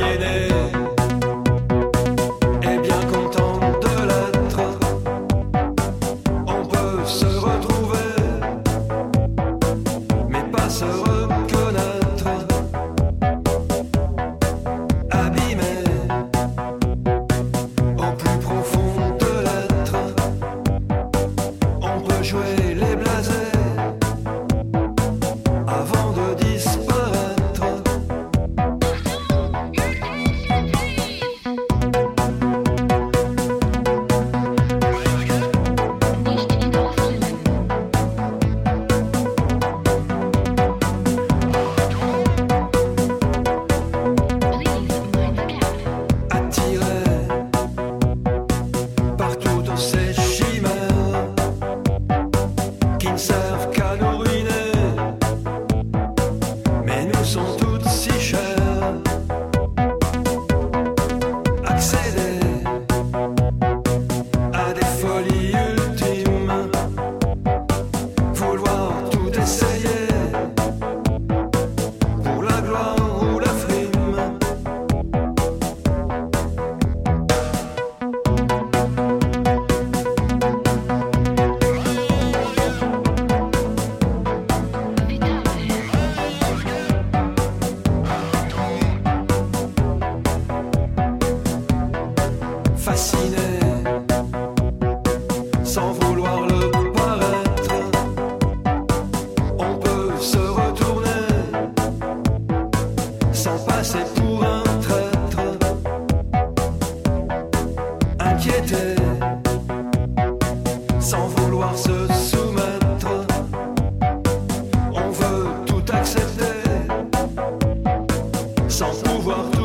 aliéné et bien content de l'être. On peut se retrouver, mais pas se reconnaître. Abîmé au plus profond de l'être, on peut jouer les blasés avant de disparaître. Attiré par toutes ces chimères qui ne servent qu'à nous ruiner, mais nous sont toutes si chères. Accéder à des folies ultimes, vouloir tout essayer pour la gloire ou la frime. Fasciné, sans vouloir le paraître, on peut se retourner sans passer pour un traître. Inquiété, sans vouloir se soumettre, on veut tout accepter sans pouvoir